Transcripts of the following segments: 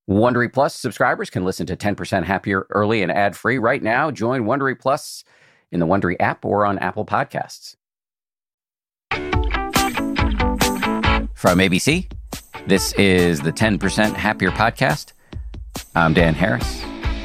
Wondery Plus subscribers can listen to 10% Happier early and ad-free right now. Join Wondery Plus in the Wondery app or on Apple Podcasts. From ABC, this is the 10% Happier podcast. I'm Dan Harris.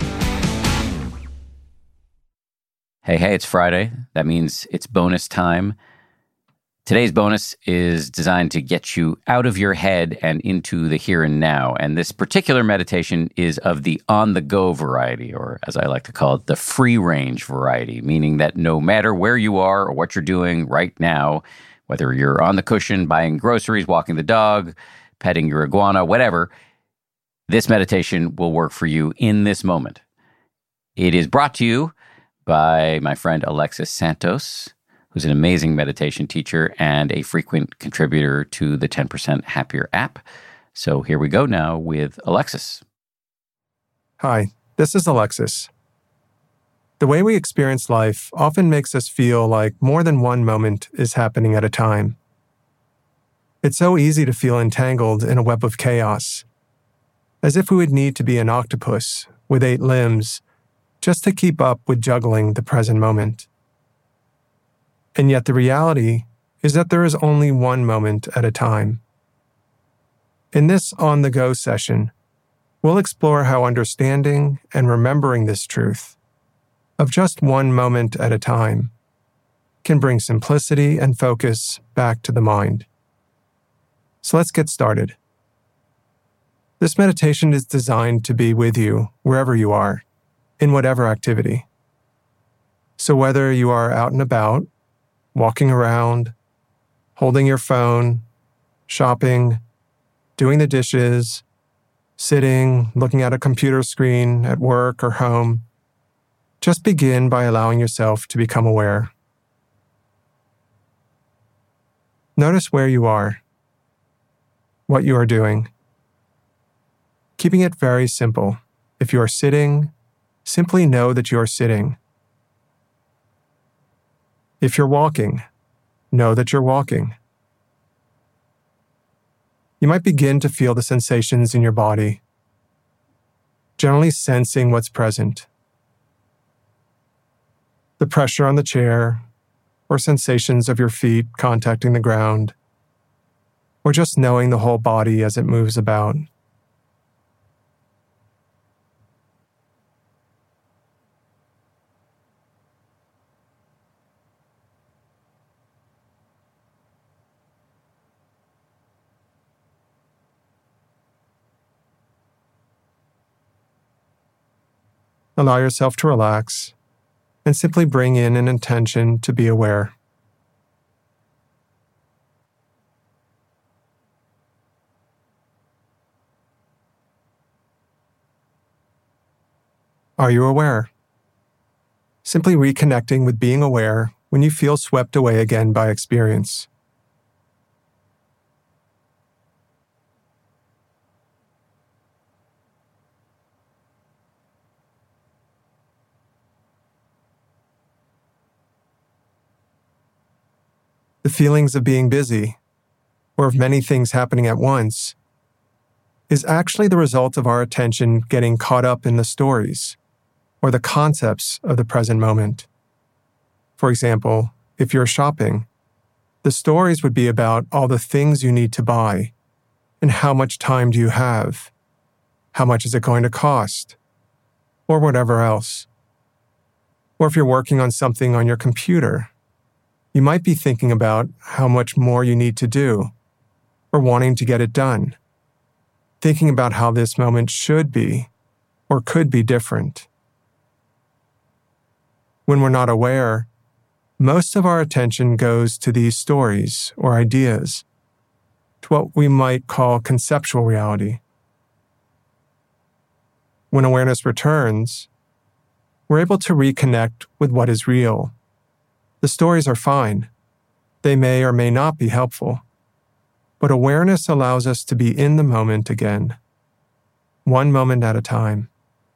Hey, it's Friday. That means it's bonus time. Today's bonus is designed to get you out of your head and into the here and now. And this particular meditation is of the on-the-go variety, or as I like to call it, the free-range variety, meaning that no matter where you are or what you're doing right now, whether you're on the cushion, buying groceries, walking the dog, petting your iguana, whatever, this meditation will work for you in this moment. It is brought to you by my friend Alexis Santos, who's an amazing meditation teacher and a frequent contributor to the 10% Happier app. So here we go now with Alexis. Hi, this is Alexis. The way we experience life often makes us feel like more than one moment is happening at a time. It's so easy to feel entangled in a web of chaos, as if we would need to be an octopus with 8 limbs just to keep up with juggling the present moment. And yet the reality is that there is only one moment at a time. In this on-the-go session, we'll explore how understanding and remembering this truth of just one moment at a time can bring simplicity and focus back to the mind. So let's get started. This meditation is designed to be with you wherever you are, in whatever activity. So whether you are out and about, walking around, holding your phone, shopping, doing the dishes, sitting, looking at a computer screen at work or home, just begin by allowing yourself to become aware. Notice where you are, what you are doing. Keeping it very simple. If you are sitting, simply know that you are sitting. If you're walking, know that you're walking. You might begin to feel the sensations in your body, generally sensing what's present. The pressure on the chair, or sensations of your feet contacting the ground, or just knowing the whole body as it moves about. Allow yourself to relax and simply bring in an intention to be aware. Are you aware? Simply reconnecting with being aware when you feel swept away again by experience. The feelings of being busy, or of many things happening at once, is actually the result of our attention getting caught up in the stories, or the concepts of the present moment. For example, if you're shopping, the stories would be about all the things you need to buy, and how much time do you have, how much is it going to cost, or whatever else. Or if you're working on something on your computer, you might be thinking about how much more you need to do, or wanting to get it done, thinking about how this moment should be, or could be different. When we're not aware, most of our attention goes to these stories or ideas, to what we might call conceptual reality. When awareness returns, we're able to reconnect with what is real. The stories are fine. They may or may not be helpful. But awareness allows us to be in the moment again, one moment at a time.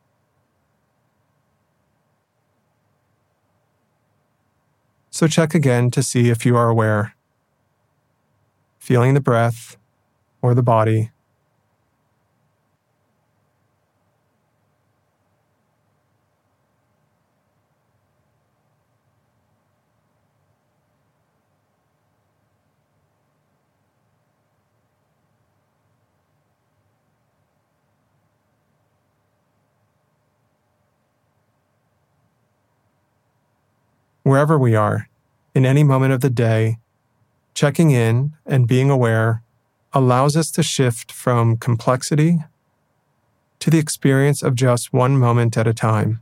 So check again to see if you are aware. Feeling the breath or the body. Wherever we are, in any moment of the day, checking in and being aware allows us to shift from complexity to the experience of just one moment at a time.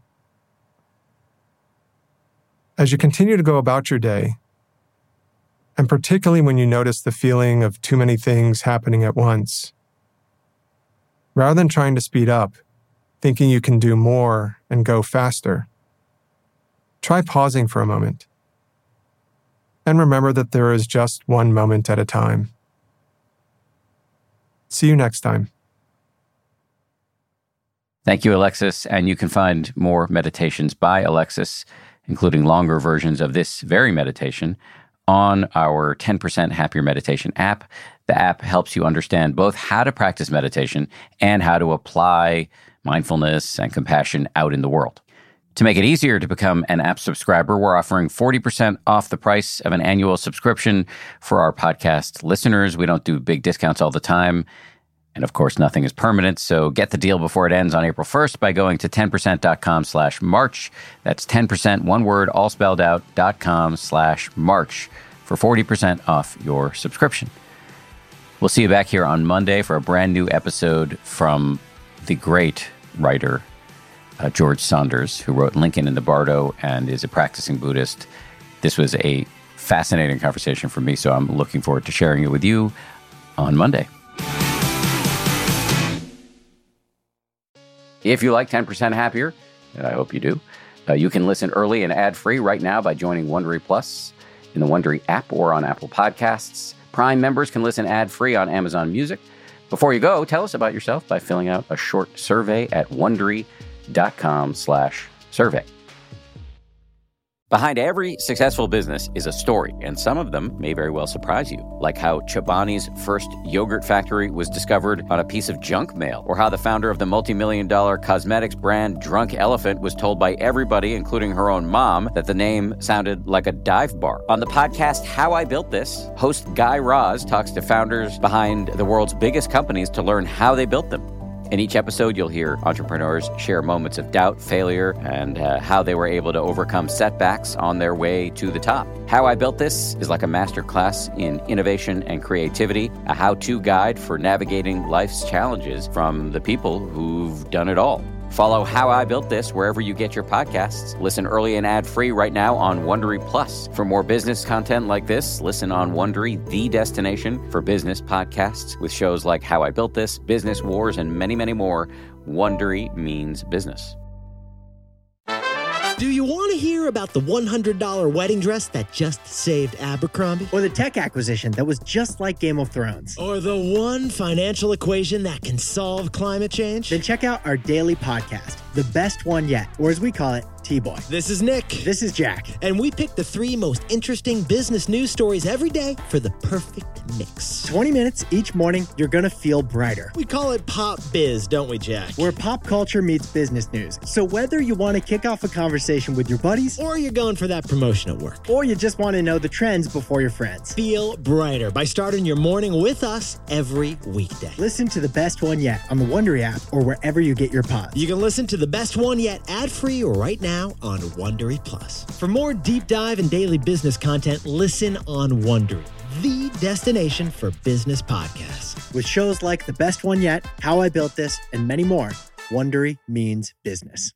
As you continue to go about your day, and particularly when you notice the feeling of too many things happening at once, rather than trying to speed up, thinking you can do more and go faster, try pausing for a moment. And remember that there is just one moment at a time. See you next time. Thank you, Alexis. And you can find more meditations by Alexis, including longer versions of this very meditation, on our 10% Happier Meditation app. The app helps you understand both how to practice meditation and how to apply mindfulness and compassion out in the world. To make it easier to become an app subscriber, we're offering 40% off the price of an annual subscription for our podcast listeners. We don't do big discounts all the time. And of course, nothing is permanent. So get the deal before it ends on April 1st by going to 10%.com/March. That's 10%, one word, all spelled out, .com/March for 40% off your subscription. We'll see you back here on Monday for a brand new episode from the great writer, George Saunders, who wrote Lincoln in the Bardo and is a practicing Buddhist. This was a fascinating conversation for me, so I'm looking forward to sharing it with you on Monday. If you like 10% Happier, and I hope you do, you can listen early and ad-free right now by joining Wondery Plus in the Wondery app or on Apple Podcasts. Prime members can listen ad-free on Amazon Music. Before you go, tell us about yourself by filling out a short survey at Wondery.com/survey. Behind every successful business is a story, and some of them may very well surprise you, like how Chobani's first yogurt factory was discovered on a piece of junk mail, or how the founder of the multi-million-dollar cosmetics brand Drunk Elephant was told by everybody, including her own mom, that the name sounded like a dive bar. On the podcast How I Built This, host Guy Raz talks to founders behind the world's biggest companies to learn how they built them. In each episode, you'll hear entrepreneurs share moments of doubt, failure, and how they were able to overcome setbacks on their way to the top. How I Built This is like a masterclass in innovation and creativity, a how-to guide for navigating life's challenges from the people who've done it all. Follow How I Built This wherever you get your podcasts. Listen early and ad-free right now on Wondery Plus. For more business content like this, listen on Wondery, the destination for business podcasts, with shows like How I Built This, Business Wars, and many, many more. Wondery means business. Do you want to hear about the $100 wedding dress that just saved Abercrombie? Or the tech acquisition that was just like Game of Thrones? Or the one financial equation that can solve climate change? Then check out our daily podcast, The Best One Yet, or as we call it, T-Boy. This is Nick. This is Jack. And we pick the 3 most interesting business news stories every day for the perfect mix. 20 minutes each morning, you're going to feel brighter. We call it Pop Biz, don't we, Jack? Where pop culture meets business news. So whether you want to kick off a conversation with your buddies, or you're going for that promotion at work, or you just want to know the trends before your friends, feel brighter by starting your morning with us every weekday. Listen to The Best One Yet on the Wondery app or wherever you get your pods. You can listen to The Best One Yet ad-free right now on Wondery Plus. For more deep dive and daily business content, listen on Wondery, the destination for business podcasts. With shows like The Best One Yet, How I Built This, and many more, Wondery means business.